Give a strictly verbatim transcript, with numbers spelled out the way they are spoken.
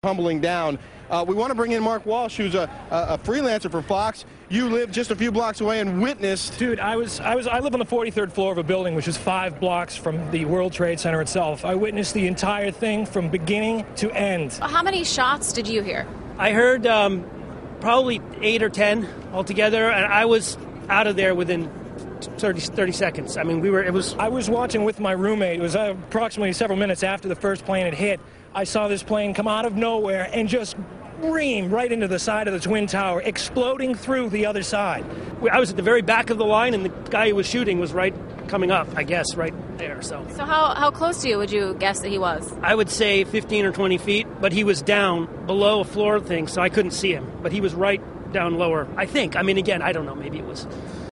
tumbling down. Uh, we want to bring in Mark Walsh, who's a, a, a freelancer for Fox. You live just a few blocks away and witnessed. Dude, I was I was I live on the forty-third floor of a building which is five blocks from the World Trade Center itself. I witnessed the entire thing from beginning to end. How many shots did you hear? I heard um, probably eight or ten altogether, and I was out of there within thirty, thirty seconds. I mean, we were. It was. I was watching with my roommate. It was uh, approximately several minutes after the first plane had hit. I saw this plane come out of nowhere and just ream right into the side of the Twin Tower, exploding through the other side. I was at the very back of the line, and the guy who was shooting was right coming up, I guess, right there. So, so how, how close to you would you guess that he was? I would say fifteen or twenty feet, but he was down below a floor thing, so I couldn't see him. But he was right down lower, I think. I mean, again, I don't know. Maybe it was